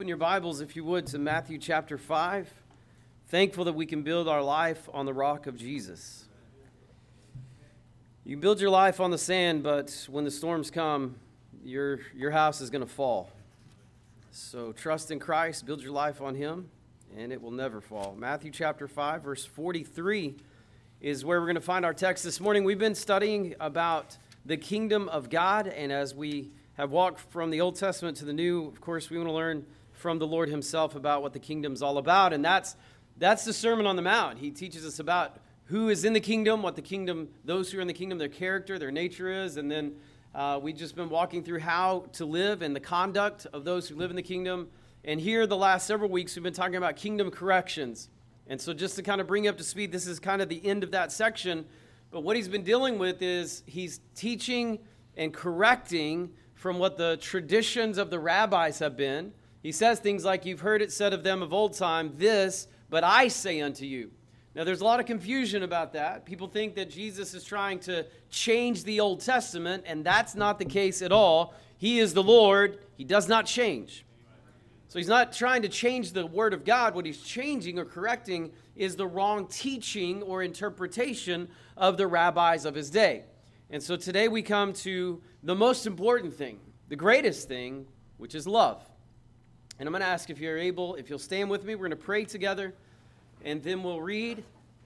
Open your Bibles, if you would, to Matthew chapter 5. Thankful that we can build our life on the rock of Jesus. You can build your life on the sand, but when the storms come, your house is going to fall. So trust in Christ, build your life on Him, and it will never fall. Matthew chapter 5, verse 43 is where we're going to find our text this morning. We've been studying about the kingdom of God, and as we have walked from the Old Testament to the New, of course, we want to learn from the Lord Himself about what the kingdom's all about, and that's the Sermon on the Mount. He teaches us about who is in the kingdom, what the kingdom, those who are in the kingdom, their character, their nature is, and then we've just been walking through how to live and the conduct of those who live in the kingdom. And here, the last several weeks, we've been talking about kingdom corrections. And so just to kind of bring you up to speed, this is kind of the end of that section. But what he's been dealing with is he's teaching and correcting from what the traditions of the rabbis have been. He says things like, "You've heard it said of them of old time, this, but I say unto you." Now, there's a lot of confusion about that. People think that Jesus is trying to change the Old Testament, and that's not the case at all. He is the Lord. He does not change. So he's not trying to change the Word of God. What he's changing or correcting is the wrong teaching or interpretation of the rabbis of his day. And so today we come to the most important thing, the greatest thing, which is love. And I'm going to ask if you're able, if you'll stand with me, we're going to pray together, and then we'll read.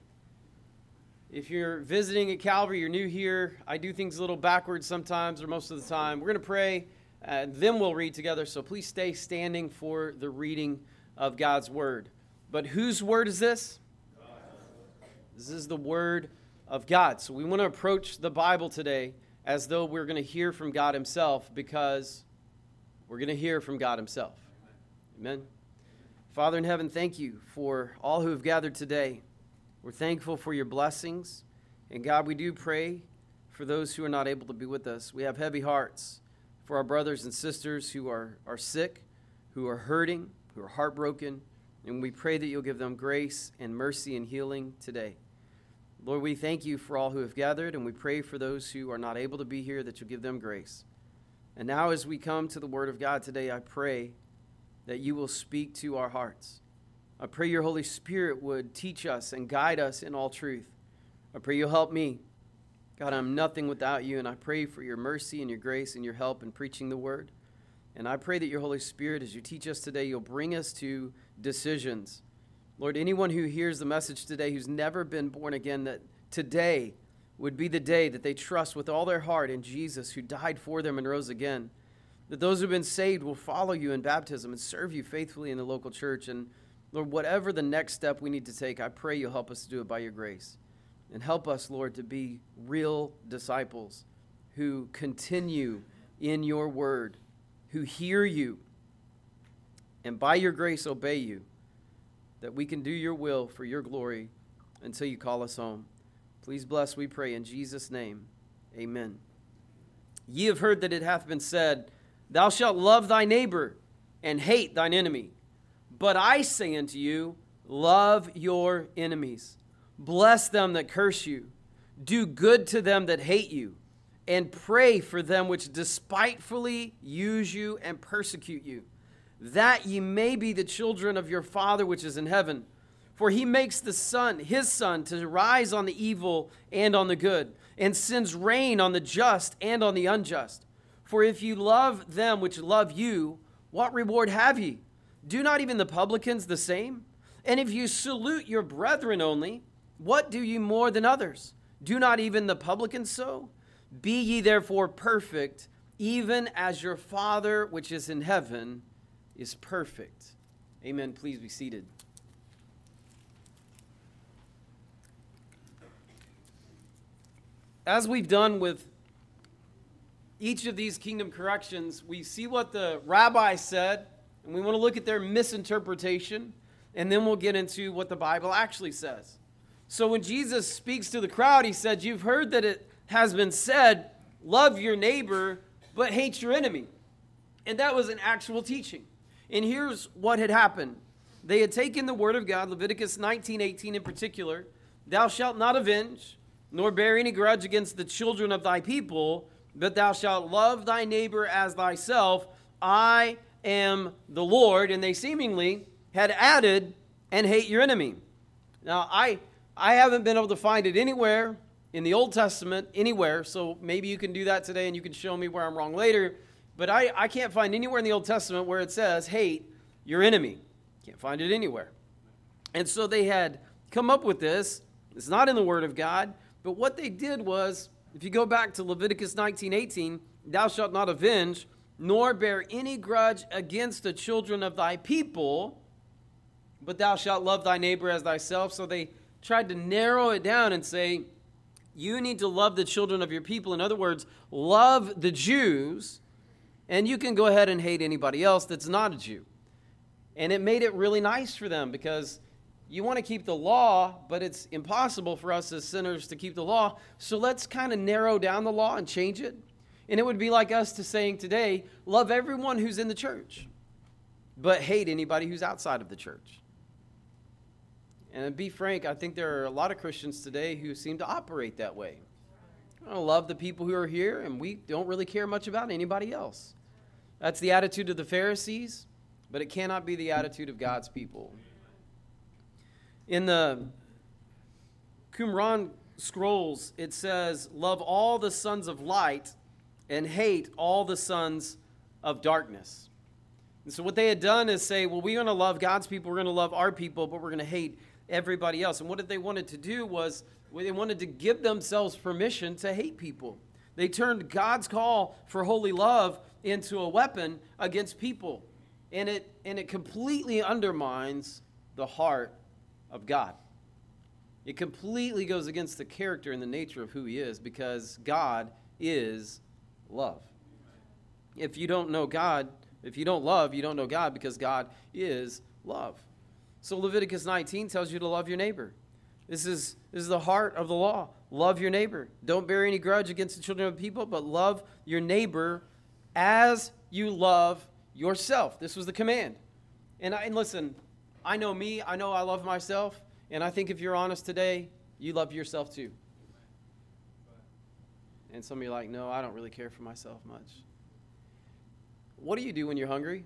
If you're visiting at Calvary, you're new here, I do things a little backwards sometimes or most of the time. We're going to pray, and then we'll read together. So please stay standing for the reading of God's Word. But whose Word is this? This is the Word of God. So we want to approach the Bible today as though we're going to hear from God Himself, because we're going to hear from God Himself. Amen. Father in heaven, thank you for all who have gathered today. We're thankful for your blessings. And God, we do pray for those who are not able to be with us. We have heavy hearts for our brothers and sisters who are sick, who are hurting, who are heartbroken. And we pray that you'll give them grace and mercy and healing today. Lord, we thank you for all who have gathered, and we pray for those who are not able to be here that you'll give them grace. And now as we come to the Word of God today, I pray that you will speak to our hearts. I pray your Holy Spirit would teach us and guide us in all truth. I pray you'll help me. God, I'm nothing without you, and I pray for your mercy and your grace and your help in preaching the Word. And I pray that your Holy Spirit, as you teach us today, you'll bring us to decisions. Lord, anyone who hears the message today who's never been born again, that today would be the day that they trust with all their heart in Jesus, who died for them and rose again. That those who have been saved will follow you in baptism and serve you faithfully in the local church. And Lord, whatever the next step we need to take, I pray you'll help us to do it by your grace. And help us, Lord, to be real disciples who continue in your word, who hear you, and by your grace obey you, that we can do your will for your glory until you call us home. Please bless, we pray, in Jesus' name. Amen. Ye have heard that it hath been said, Thou shalt love thy neighbor and hate thine enemy. But I say unto you, love your enemies. Bless them that curse you. Do good to them that hate you. And pray for them which despitefully use you and persecute you, that ye may be the children of your Father which is in heaven. For he makes his sun to rise on the evil and on the good, and sends rain on the just and on the unjust. For if you love them which love you, what reward have ye? Do not even the publicans the same? And if you salute your brethren only, what do ye more than others? Do not even the publicans so? Be ye therefore perfect, even as your Father which is in heaven is perfect. Amen. Please be seated. As we've done with each of these kingdom corrections, we see what the rabbi said, and we want to look at their misinterpretation, and then we'll get into what the Bible actually says. So when Jesus speaks to the crowd, he said, You've heard that it has been said, love your neighbor, but hate your enemy. And that was an actual teaching. And here's what had happened. They had taken the word of God, Leviticus 19:18 in particular, Thou shalt not avenge, nor bear any grudge against the children of thy people, but thou shalt love thy neighbor as thyself. I am the Lord, and they seemingly had added, and hate your enemy. Now, I haven't been able to find it anywhere in the Old Testament, anywhere, so maybe you can do that today and you can show me where I'm wrong later, but I can't find anywhere in the Old Testament where it says, hate your enemy. Can't find it anywhere. And so they had come up with this. It's not in the Word of God, but what they did was, if you go back to Leviticus 19:18, thou shalt not avenge, nor bear any grudge against the children of thy people, but thou shalt love thy neighbor as thyself. So they tried to narrow it down and say, you need to love the children of your people. In other words, love the Jews, and you can go ahead and hate anybody else that's not a Jew. And it made it really nice for them, because you want to keep the law, but it's impossible for us as sinners to keep the law. So let's kind of narrow down the law and change it. And it would be like us to saying today, love everyone who's in the church, but hate anybody who's outside of the church. And to be frank, I think there are a lot of Christians today who seem to operate that way. I love the people who are here, and we don't really care much about anybody else. That's the attitude of the Pharisees, but it cannot be the attitude of God's people. In the Qumran scrolls, it says, love all the sons of light and hate all the sons of darkness. And so what they had done is say, well, we're going to love God's people, we're going to love our people, but we're going to hate everybody else. And what they wanted to do was, they wanted to give themselves permission to hate people. They turned God's call for holy love into a weapon against people. And it completely undermines the heart of God. It completely goes against the character and the nature of who he is, because God is love. If you don't know God, if you don't love, you don't know God, because God is love. So Leviticus 19 tells you to love your neighbor. This is the heart of the law. Love your neighbor. Don't bear any grudge against the children of people, but love your neighbor as you love yourself. This was the command. And listen, I know me. I know I love myself. And I think if you're honest today, you love yourself too. And some of you are like, no, I don't really care for myself much. What do you do when you're hungry?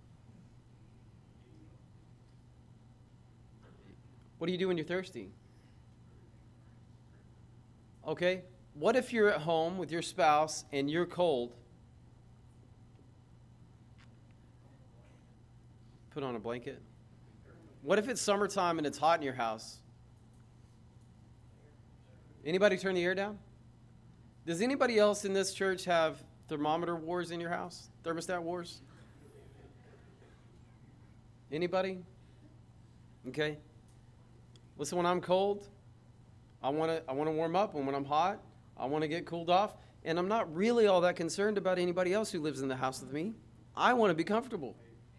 What do you do when you're thirsty? Okay, what if you're at home with your spouse and you're cold? Put on a blanket. What if it's summertime and it's hot in your house? Anybody turn the air down? Does anybody else in this church have thermometer wars in your house? Thermostat wars? Anybody? Okay. Listen, when I'm cold, I want to warm up, and when I'm hot, I want to get cooled off. And I'm not really all that concerned about anybody else who lives in the house with me. I want to be comfortable.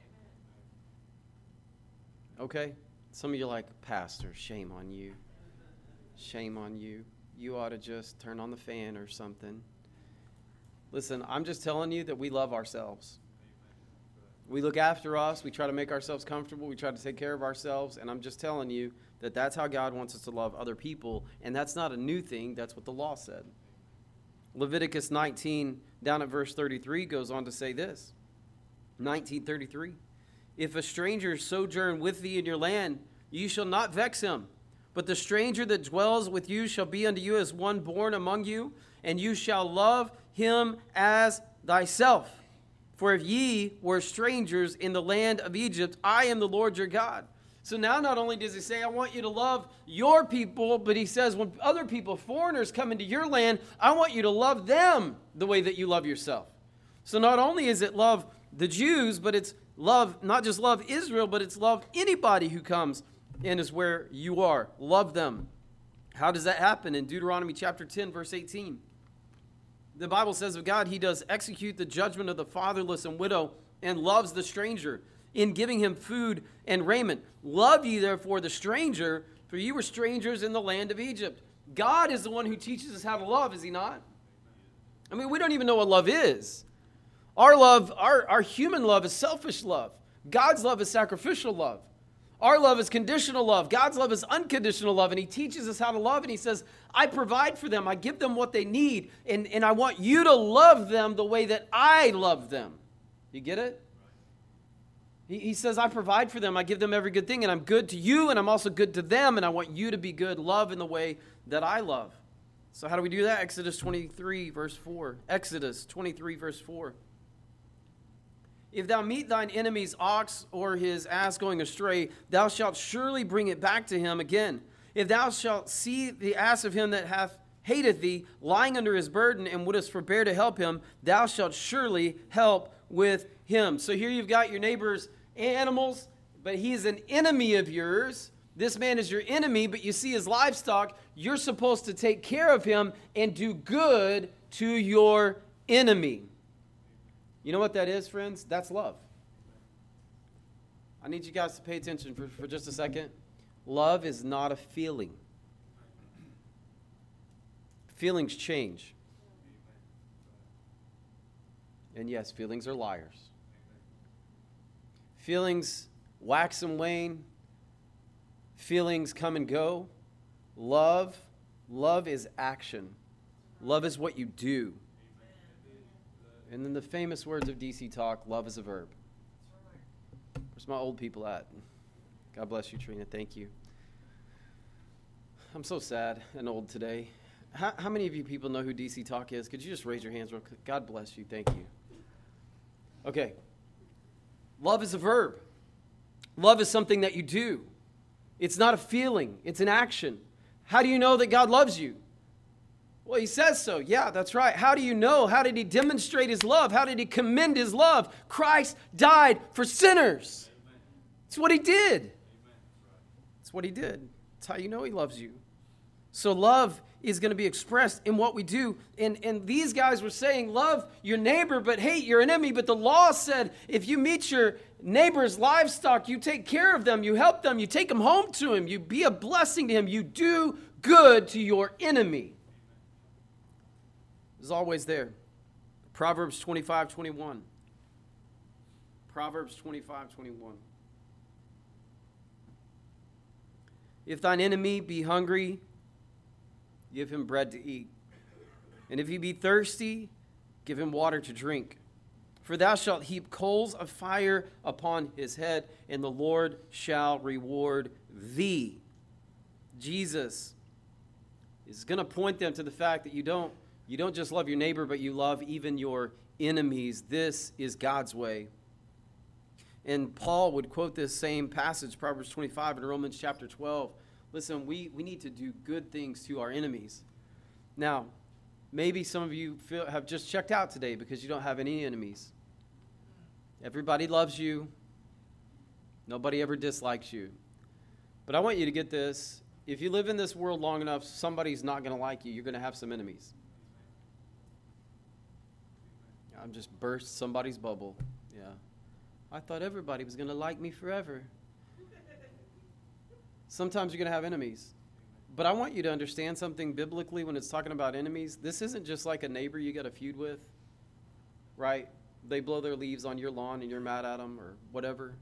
Okay? Some of you are like, Pastor, shame on you. Shame on you. You ought to just turn on the fan or something. Listen, I'm just telling you that we love ourselves. We look after us. We try to make ourselves comfortable. We try to take care of ourselves. And I'm just telling you that that's how God wants us to love other people. And that's not a new thing. That's what the law said. Leviticus 19, down at verse 33, goes on to say this. 19:33. If a stranger sojourn with thee in your land, you shall not vex him. But the stranger that dwells with you shall be unto you as one born among you, and you shall love him as thyself. For if ye were strangers in the land of Egypt, I am the Lord your God. So now not only does he say, I want you to love your people, but he says, when other people, foreigners, come into your land, I want you to love them the way that you love yourself. So not only is it love the Jews, but it's love, not just love Israel, but it's love anybody who comes and is where you are. Love them. How does that happen? In Deuteronomy chapter 10, verse 18. The Bible says of God, he does execute the judgment of the fatherless and widow and loves the stranger in giving him food and raiment. Love ye therefore the stranger, for you were strangers in the land of Egypt. God is the one who teaches us how to love, is he not? I mean, we don't even know what love is. Our love, our human love is selfish love. God's love is sacrificial love. Our love is conditional love. God's love is unconditional love. And he teaches us how to love. And he says, I provide for them. I give them what they need. And I want you to love them the way that I love them. You get it? He says, I provide for them. I give them every good thing, and I'm good to you, and I'm also good to them, and I want you to be good. Love in the way that I love. So how do we do that? Exodus 23, verse 4. Exodus 23, verse 4. If thou meet thine enemy's ox or his ass going astray, thou shalt surely bring it back to him again. If thou shalt see the ass of him that hateth thee, lying under his burden, and wouldest forbear to help him, thou shalt surely help with him. So here you've got your neighbor's animals, but he's an enemy of yours. This man is your enemy, but you see his livestock. You're supposed to take care of him and do good to your enemy. You know what that is, friends? That's love. I need you guys to pay attention for just a second. Love is not a feeling. Feelings change. And yes, feelings are liars. Feelings wax and wane. Feelings come and go. Love is action. Love is what you do. And then the famous words of DC Talk, love is a verb. Where's my old people at? God bless you, Trina. Thank you. I'm so sad and old today. How many of you people know who DC Talk is? Could you just raise your hands real quick? God bless you. Thank you. Okay. Love is a verb. Love is something that you do. It's not a feeling. It's an action. How do you know that God loves you? Well, he says so. Yeah, that's right. How do you know? How did he demonstrate his love? How did he commend his love? Christ died for sinners. It's what he did. It's what he did. It's how you know he loves you. So love is going to be expressed in what we do. And these guys were saying, love your neighbor, but hate your enemy. But the law said, if you meet your neighbor's livestock, you take care of them, you help them, you take them home to him, you be a blessing to him, you do good to your enemy. It's always there. Proverbs 25:21. Proverbs 25:21. If thine enemy be hungry, give him bread to eat. And if he be thirsty, give him water to drink. For thou shalt heap coals of fire upon his head, and the Lord shall reward thee. Jesus is going to point them to the fact that you don't just love your neighbor, but you love even your enemies. This is God's way. And Paul would quote this same passage, Proverbs 25 and Romans chapter 12. Listen, we need to do good things to our enemies. Now, maybe some of you have just checked out today because you don't have any enemies. Everybody loves you. Nobody ever dislikes you. But I want you to get this. If you live in this world long enough, somebody's not going to like you. You're going to have some enemies. I'm just burst somebody's bubble. Yeah. I thought everybody was going to like me forever. Sometimes you're going to have enemies. But I want you to understand something biblically when it's talking about enemies. This isn't just like a neighbor you got a feud with, right? They blow their leaves on your lawn and you're mad at them or whatever.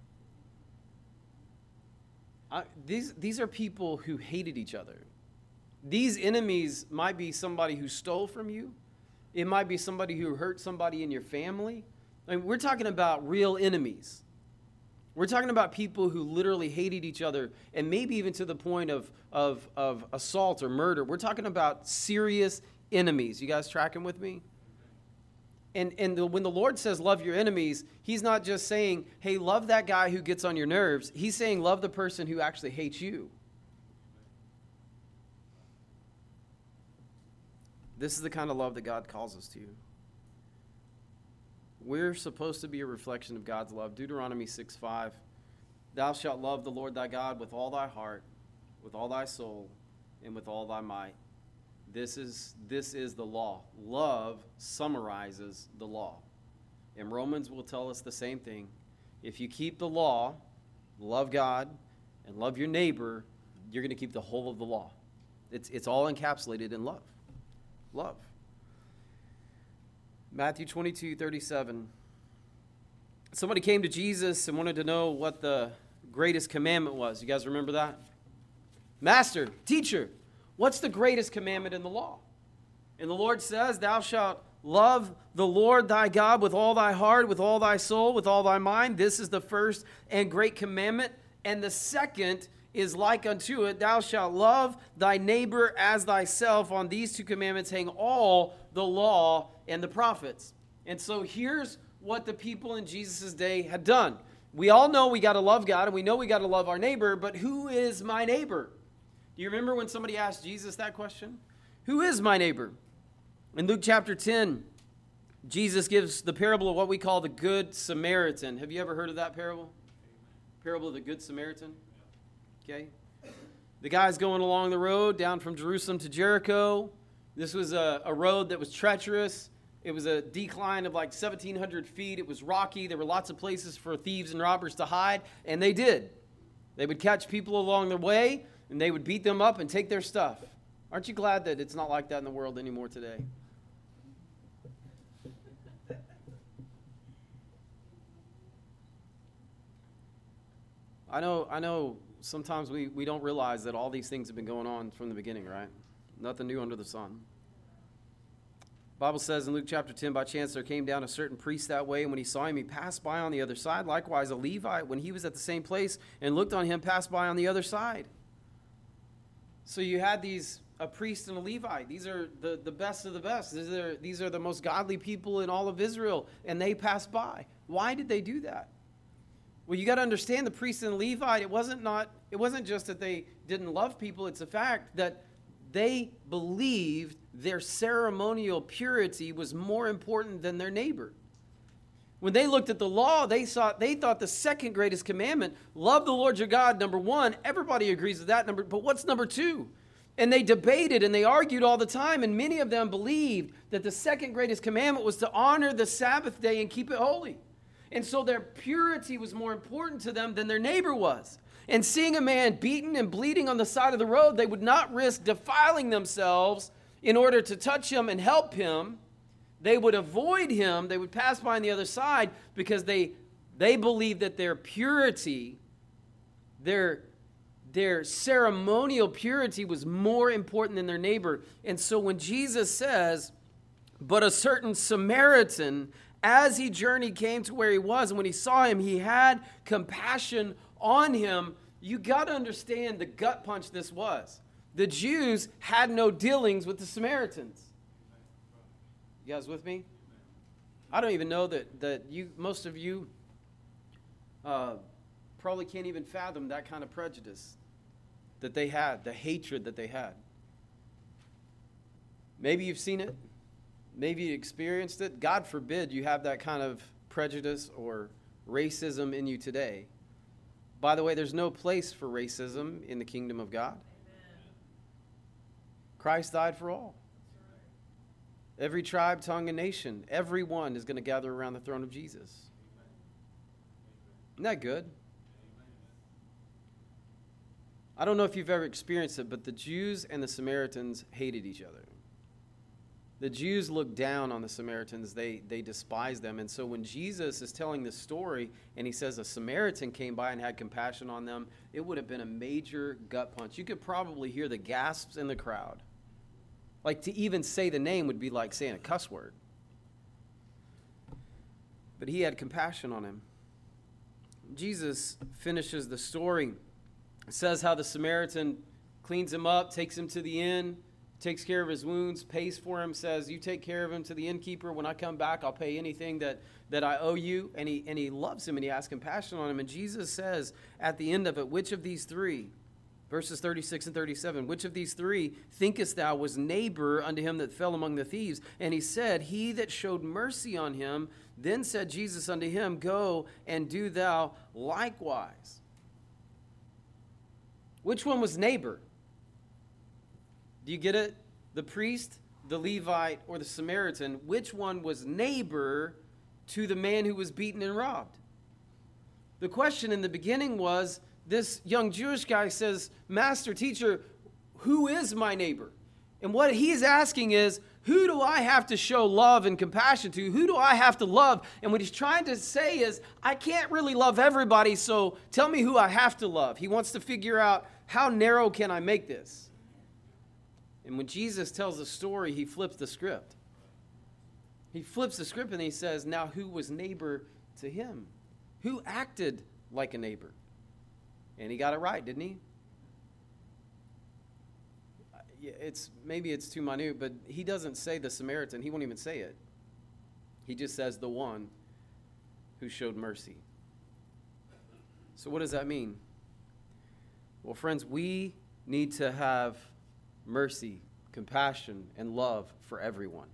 These are people who hated each other. These enemies might be somebody who stole from you. It might be somebody who hurt somebody in your family. I mean, we're talking about real enemies. We're talking about people who literally hated each other and maybe even to the point of assault or murder. We're talking about serious enemies. You guys tracking with me? And when the Lord says love your enemies, he's not just saying, hey, love that guy who gets on your nerves. He's saying love the person who actually hates you. This is the kind of love that God calls us to. We're supposed to be a reflection of God's love. Deuteronomy 6:5. Thou shalt love the Lord thy God with all thy heart, with all thy soul, and with all thy might. This is the law. Love summarizes the law. And Romans will tell us the same thing. If you keep the law, love God, and love your neighbor, you're going to keep the whole of the law. It's all encapsulated in love. Love. Matthew 22:37. Somebody came to Jesus and wanted to know what the greatest commandment was. You guys remember that? Master, teacher, what's the greatest commandment in the law? And the Lord says, thou shalt love the Lord thy God with all thy heart, with all thy soul, with all thy mind. This is the first and great commandment. And the second is like unto it, thou shalt love thy neighbor as thyself. On these two commandments hang all the law and the prophets. And so here's what the people in Jesus' day had done. We all know we got to love God, and we know we got to love our neighbor, but who is my neighbor? Do you remember when somebody asked Jesus that question? Who is my neighbor? In Luke chapter 10, Jesus gives the parable of what we call the Good Samaritan. Have you ever heard of that parable? Parable of the Good Samaritan? Okay. The guy's going along the road down from Jerusalem to Jericho. This was a road that was treacherous. It was a decline of like 1,700 feet. It was rocky. There were lots of places for thieves and robbers to hide, and they did. They would catch people along the way, and they would beat them up and take their stuff. Aren't you glad that it's not like that in the world anymore today? I know sometimes we don't realize that all these things have been going on from the beginning, right? Nothing new under the sun. The Bible says in Luke chapter 10, by chance there came down a certain priest that way, and when he saw him, he passed by on the other side. Likewise, a Levite, when he was at the same place and looked on him, passed by on the other side. So you had a priest and a Levite. These are the best of the best. These are the most godly people in all of Israel, and they passed by. Why did they do that? Well, you got to understand the priest and the Levite, it wasn't just that they didn't love people, it's a fact that they believed their ceremonial purity was more important than their neighbor. When they looked at the law, they thought the second greatest commandment, love the Lord your God, number one. Everybody agrees with that, but what's number two? And they debated and they argued all the time, and many of them believed that the second greatest commandment was to honor the Sabbath day and keep it holy. And so their purity was more important to them than their neighbor was. And seeing a man beaten and bleeding on the side of the road, they would not risk defiling themselves in order to touch him and help him. They would avoid him. They would pass by on the other side because they believed that their purity, their ceremonial purity was more important than their neighbor. And so when Jesus says, but a certain Samaritan, as he journeyed, came to where he was, and when he saw him, he had compassion on him. You got to understand the gut punch this was. The Jews had no dealings with the Samaritans. You guys with me? I don't even know that most of you probably can't even fathom that kind of prejudice that they had, the hatred that they had. Maybe you've seen it. Maybe you experienced it. God forbid you have that kind of prejudice or racism in you today. By the way, there's no place for racism in the kingdom of God. Amen. Christ died for all. Every tribe, tongue, and nation, everyone is going to gather around the throne of Jesus. Isn't that good? I don't know if you've ever experienced it, but the Jews and the Samaritans hated each other. The Jews looked down on the Samaritans. They despised them. And so when Jesus is telling this story and he says a Samaritan came by and had compassion on them, it would have been a major gut punch. You could probably hear the gasps in the crowd. Like to even say the name would be like saying a cuss word. But he had compassion on him. Jesus finishes the story. It says how the Samaritan cleans him up, takes him to the inn, takes care of his wounds, pays for him, says, you take care of him to the innkeeper. When I come back, I'll pay anything that I owe you. And he loves him and he has compassion on him. And Jesus says at the end of it, which of these three, verses 36 and 37, which of these three thinkest thou was neighbor unto him that fell among the thieves? And he said, he that showed mercy on him. Then said Jesus unto him, go and do thou likewise. Which one was neighbor? Do you get it? The priest, the Levite, or the Samaritan, which one was neighbor to the man who was beaten and robbed? The question in the beginning was, this young Jewish guy says, Master, teacher, who is my neighbor? And what he's asking is, who do I have to show love and compassion to? Who do I have to love? And what he's trying to say is, I can't really love everybody, so tell me who I have to love. He wants to figure out, how narrow can I make this? And when Jesus tells the story, he flips the script. He flips the script and he says, now who was neighbor to him? Who acted like a neighbor? And he got it right, didn't he? Maybe it's too minute, but he doesn't say the Samaritan. He won't even say it. He just says the one who showed mercy. So what does that mean? Well, friends, we need to have mercy, compassion, and love for everyone.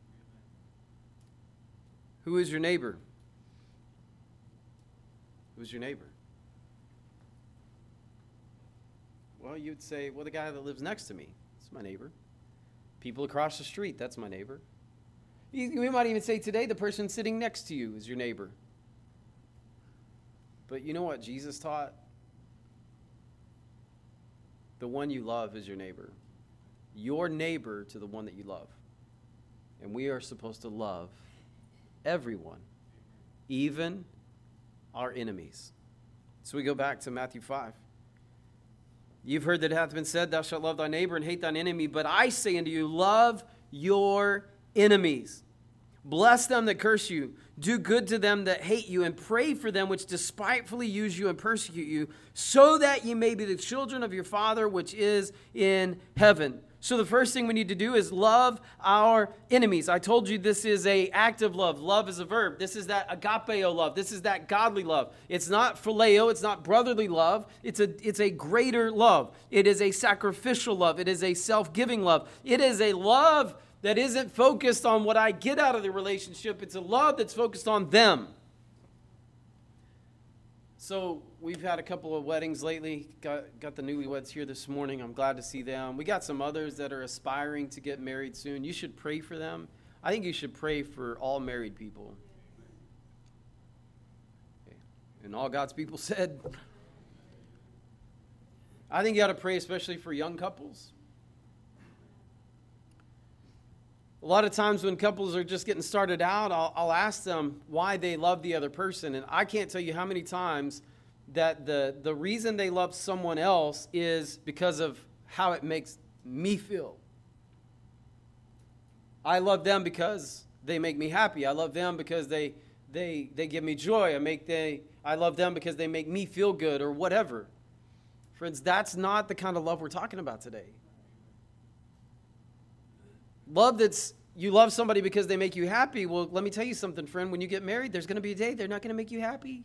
Who is your neighbor? Who's your neighbor? Well, you'd say, well, the guy that lives next to me, that's my neighbor. People across the street, that's my neighbor. You might even say today, the person sitting next to you is your neighbor. But you know what Jesus taught? The one you love is your neighbor. Your neighbor to the one that you love. And we are supposed to love everyone, even our enemies. So we go back to Matthew 5. You've heard that it hath been said, thou shalt love thy neighbor and hate thine enemy. But I say unto you, love your enemies. Bless them that curse you. Do good to them that hate you, and pray for them which despitefully use you and persecute you, so that ye may be the children of your Father which is in heaven. So the first thing we need to do is love our enemies. I told you this is an active love. Love is a verb. This is that agapeo love. This is that godly love. It's not phileo. It's not brotherly love. It's a greater love. It is a sacrificial love. It is a self-giving love. It is a love that isn't focused on what I get out of the relationship. It's a love that's focused on them. So we've had a couple of weddings lately. Got the newlyweds here this morning. I'm glad to see them. We got some others that are aspiring to get married soon. You should pray for them. I think you should pray for all married people. Okay. And all God's people said. I think you ought to pray especially for young couples. A lot of times when couples are just getting started out, I'll ask them why they love the other person. And I can't tell you how many times that the reason they love someone else is because of how it makes me feel. I love them because they make me happy. I love them because they give me joy. I love them because they make me feel good or whatever. Friends, that's not the kind of love we're talking about today. Love you love somebody because they make you happy. Well, let me tell you something, friend. When you get married, there's going to be a day they're not going to make you happy.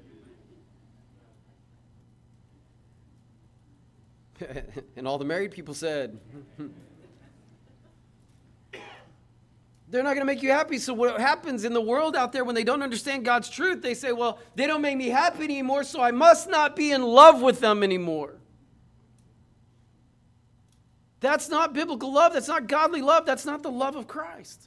And all the married people said, they're not going to make you happy. So what happens in the world out there when they don't understand God's truth, they say, well, they don't make me happy anymore, so I must not be in love with them anymore. That's not biblical love. That's not godly love. That's not the love of Christ.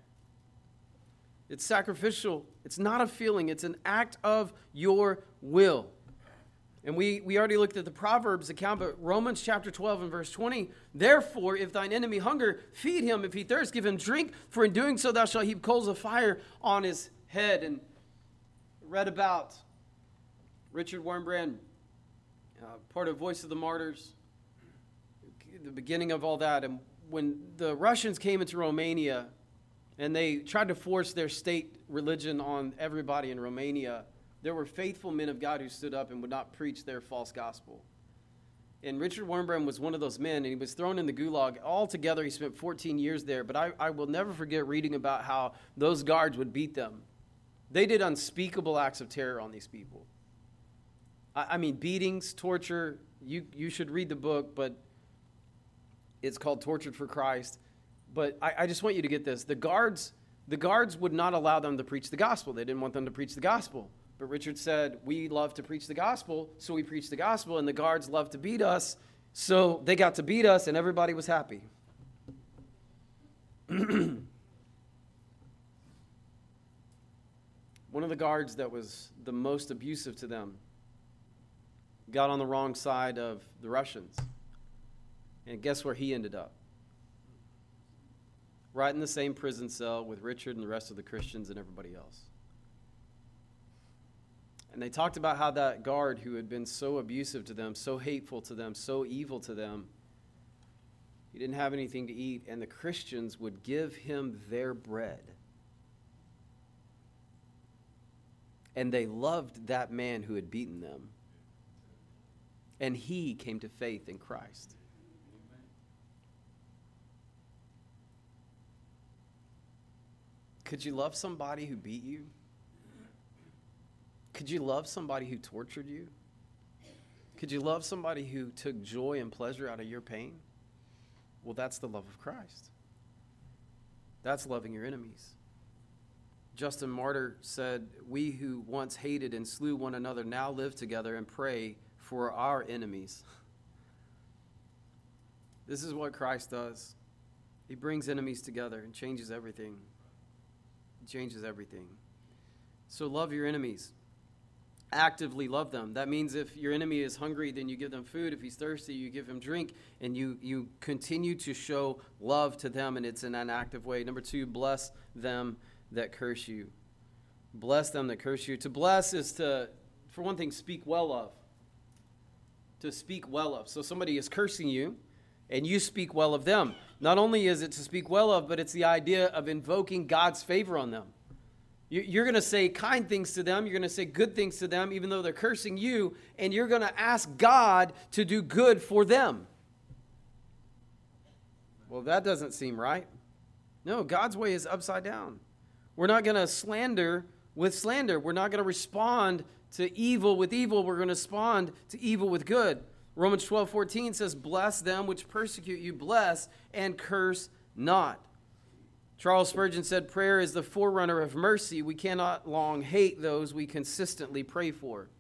It's sacrificial. It's not a feeling. It's an act of your will. And we already looked at the Proverbs account, but Romans chapter 12 and verse 20, therefore, if thine enemy hunger, feed him. If he thirst, give him drink. For in doing so, thou shalt heap coals of fire on his head. And read about Richard Wurmbrand, part of Voice of the Martyrs, the beginning of all that. And when the Russians came into Romania and they tried to force their state religion on everybody in Romania, there were faithful men of God who stood up and would not preach their false gospel. And Richard Wurmbrand was one of those men, and he was thrown in the gulag. Altogether, he spent 14 years there. But I will never forget reading about how those guards would beat them. They did unspeakable acts of terror on these people. I mean, beatings, torture. You should read the book, but it's called Tortured for Christ. But I just want you to get this. The guards would not allow them to preach the gospel. They didn't want them to preach the gospel. But Richard said, we love to preach the gospel, so we preach the gospel, and the guards love to beat us, so they got to beat us, and everybody was happy. One of the guards that was the most abusive to them got on the wrong side of the Russians. And guess where he ended up? Right in the same prison cell with Richard and the rest of the Christians and everybody else. And they talked about how that guard who had been so abusive to them, so hateful to them, so evil to them, he didn't have anything to eat, and the Christians would give him their bread and they loved that man who had beaten them. And he came to faith in Christ. Could you love somebody who beat you? Could you love somebody who tortured you? Could you love somebody who took joy and pleasure out of your pain? Well, that's the love of Christ. That's loving your enemies. Justin Martyr said, "We who once hated and slew one another now live together and pray for our enemies." This is what Christ does. He brings enemies together and changes everything. He changes everything. So love your enemies. Actively love them. That means if your enemy is hungry, then you give them food. If he's thirsty, you give him drink. And you continue to show love to them, and it's in an active way. Number 2, bless them that curse you. Bless them that curse you. To bless is to, for one thing, speak well of. To speak well of. So somebody is cursing you, and you speak well of them. Not only is it to speak well of, but it's the idea of invoking God's favor on them. You're going to say kind things to them. You're going to say good things to them, even though they're cursing you. And you're going to ask God to do good for them. Well, that doesn't seem right. No, God's way is upside down. We're not going to slander with slander. We're not going to respond to evil with evil. We're going to respond to evil with good. Romans 12:14 says, "Bless them which persecute you, bless and curse not." Charles Spurgeon said, "Prayer is the forerunner of mercy. We cannot long hate those we consistently pray for."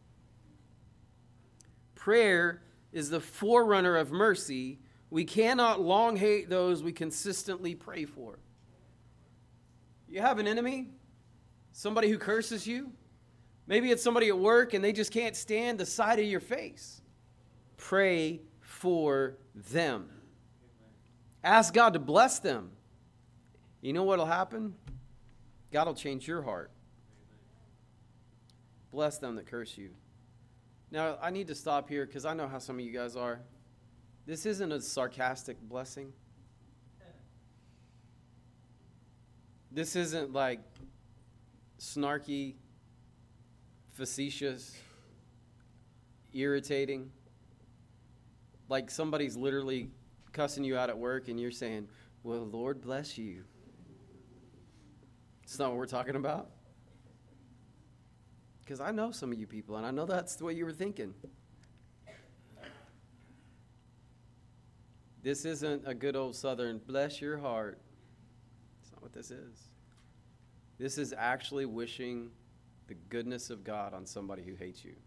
Prayer is the forerunner of mercy. We cannot long hate those we consistently pray for. You have an enemy, somebody who curses you. Maybe it's somebody at work and they just can't stand the sight of your face. Pray for them. Ask God to bless them. You know what will happen? God will change your heart. Bless them that curse you. Now, I need to stop here because I know how some of you guys are. This isn't a sarcastic blessing. This isn't like snarky, facetious, irritating. Like somebody's literally cussing you out at work and you're saying, "Well, Lord bless you." It's not what we're talking about. Because I know some of you people, and I know that's the way you were thinking. This isn't a good old Southern, bless your heart. That's not what this is. This is actually wishing the goodness of God on somebody who hates you.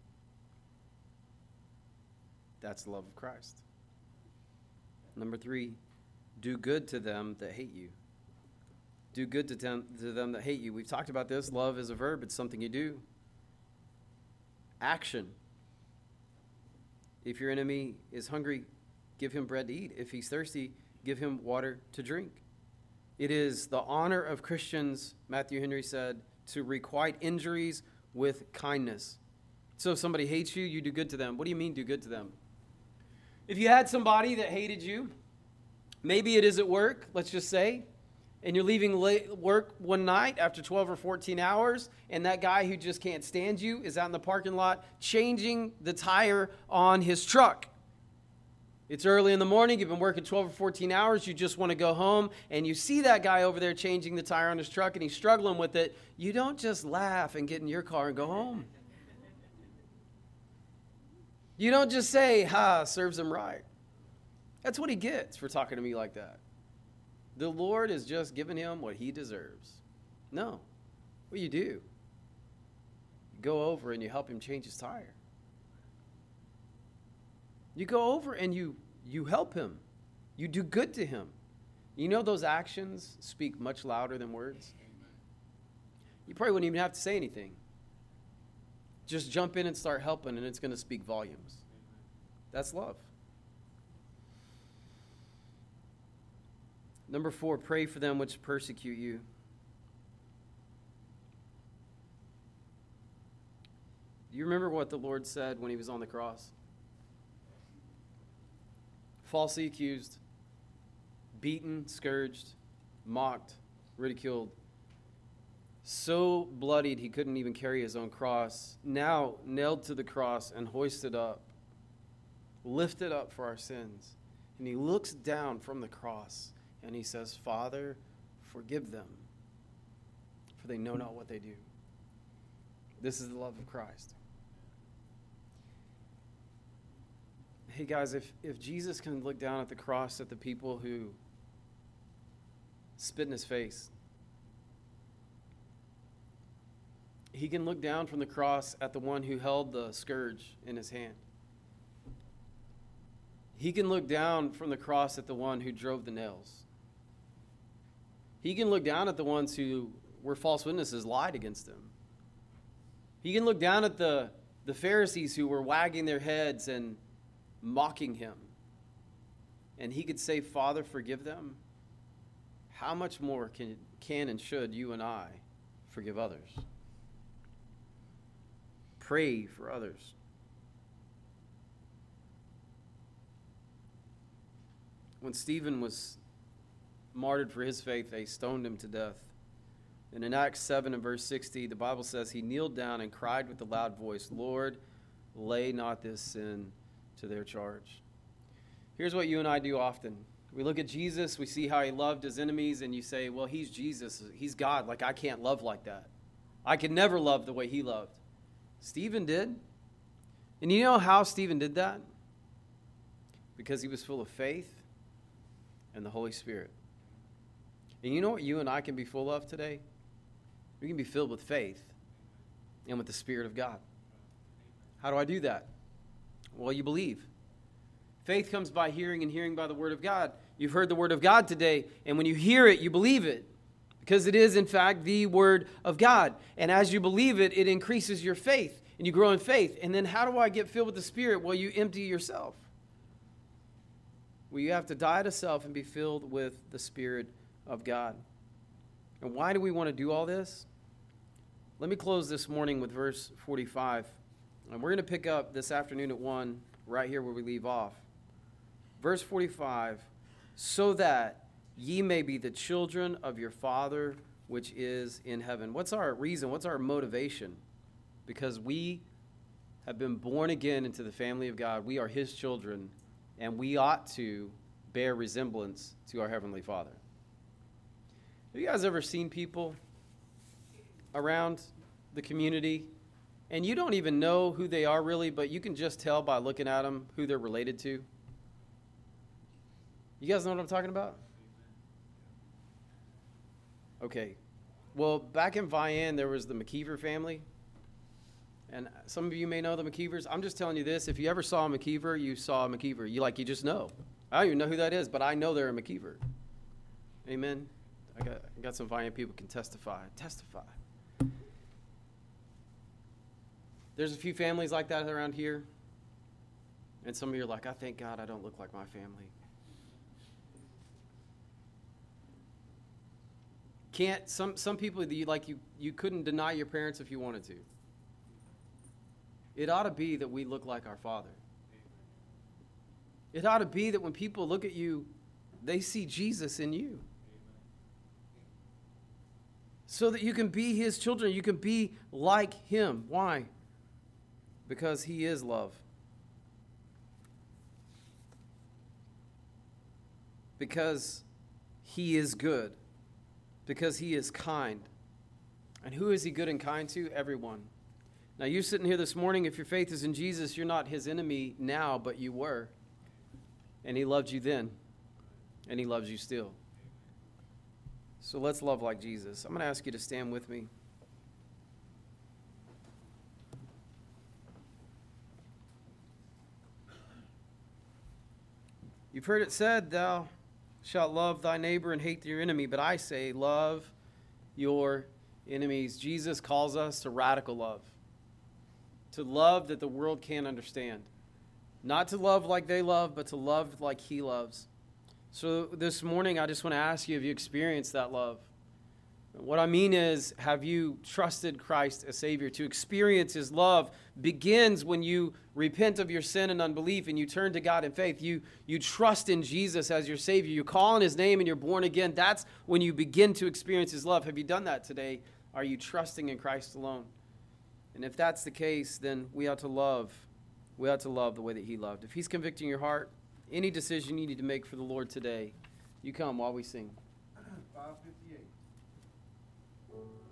That's the love of Christ. Number 3, do good to them that hate you. Do good to them that hate you. We've talked about this. Love is a verb. It's something you do. Action. If your enemy is hungry, give him bread to eat. If he's thirsty, give him water to drink. It is the honor of Christians, Matthew Henry said, to requite injuries with kindness. So if somebody hates you, you do good to them. What do you mean do good to them? If you had somebody that hated you, maybe it is at work, let's just say, and you're leaving work one night after 12 or 14 hours, and that guy who just can't stand you is out in the parking lot changing the tire on his truck. It's early in the morning, you've been working 12 or 14 hours, you just want to go home, and you see that guy over there changing the tire on his truck, and he's struggling with it. You don't just laugh and get in your car and go home. You don't just say, serves him right. That's what he gets for talking to me like that. The Lord is just giving him what he deserves. No. What you do? You go over and you help him change his tire. You go over and you help him. You do good to him. You know those actions speak much louder than words? You probably wouldn't even have to say anything. Just jump in and start helping, and it's going to speak volumes. That's love. Number 4, pray for them which persecute you. Do you remember what the Lord said when he was on the cross? Falsely accused, beaten, scourged, mocked, ridiculed. so bloodied he couldn't even carry his own cross, now nailed to the cross and hoisted up, lifted up for our sins. And he looks down from the cross and he says, Father, forgive them, for they know not what they do. This is the love of Christ. Hey guys, if Jesus can look down at the cross at the people who spit in his face, he can look down from the cross at the one who held the scourge in his hand. He can look down from the cross at the one who drove the nails. He can look down at the ones who were false witnesses, lied against him. He can look down at the Pharisees who were wagging their heads and mocking him. And he could say, Father, forgive them. How much more can and should you and I forgive others? Pray for others. When Stephen was martyred for his faith, they stoned him to death. And in Acts 7 and verse 60, the Bible says he kneeled down and cried with a loud voice, Lord, lay not this sin to their charge. Here's what you and I do often. We look at Jesus, we see how he loved his enemies, and you say, well, he's Jesus, he's God, like I can't love like that. I can never love the way he loved. Stephen did. And you know how Stephen did that? Because he was full of faith and the Holy Spirit. And you know what you and I can be full of today? We can be filled with faith and with the Spirit of God. How do I do that? Well, you believe. Faith comes by hearing, and hearing by the Word of God. You've heard the Word of God today, and when you hear it, you believe it. Because it is, in fact, the Word of God. And as you believe it, it increases your faith, and you grow in faith. And then how do I get filled with the Spirit? Well, you empty yourself. Well, you have to die to self and be filled with the Spirit of God. And why do we want to do all this? Let me close this morning with verse 45. And we're going to pick up this afternoon at 1, right here where we leave off. Verse 45, so that ye may be the children of your Father which is in heaven. What's our reason? What's our motivation? Because we have been born again into the family of God. We are his children, and we ought to bear resemblance to our Heavenly Father. Have you guys ever seen people around the community, and you don't even know who they are really, but you can just tell by looking at them who they're related to? You guys know what I'm talking about? Okay. Well, back in Vian, there was the McKeever family. And some of you may know the McKeevers. I'm just telling you this. If you ever saw a McKeever, you saw a McKeever. You just know. I don't even know who that is, but I know they're a McKeever. Amen. I got some Vian people can testify. There's a few families like that around here. And some of you are like, I thank God I don't look like my family. Some people that you couldn't deny your parents if you wanted to. It ought to be that we look like our Father. It ought to be that when people look at you, they see Jesus in you. So that you can be his children. You can be like him. Why? Because he is love. Because he is good. Because he is kind. And who is he good and kind to? Everyone. Now, you're sitting here this morning, if your faith is in Jesus, you're not his enemy now, but you were. And he loved you then. And he loves you still. So let's love like Jesus. I'm going to ask you to stand with me. You've heard it said, thou shalt love thy neighbor and hate your enemy. But I say, love your enemies. Jesus calls us to radical love. To love that the world can't understand. Not to love like they love, but to love like he loves. So this morning, I just want to ask you, have you experienced that love? What I mean is, have you trusted Christ as Savior? To experience his love begins when you repent of your sin and unbelief and you turn to God in faith. You trust in Jesus as your Savior. You call on his name and you're born again. That's when you begin to experience his love. Have you done that today? Are you trusting in Christ alone? And if that's the case, then we ought to love. We ought to love the way that he loved. If he's convicting your heart, any decision you need to make for the Lord today, you come while we sing. 558.